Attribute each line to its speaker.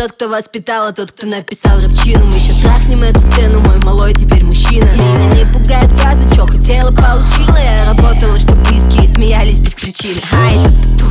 Speaker 1: тот, кто воспитал, а тот, кто написал рэпчину. Мы еще трахнем эту сцену, мой малой теперь мужчина. Меня не пугает фраза, чё хотела, получила. Я работала, чтоб близкие смеялись без причины. Ай, тут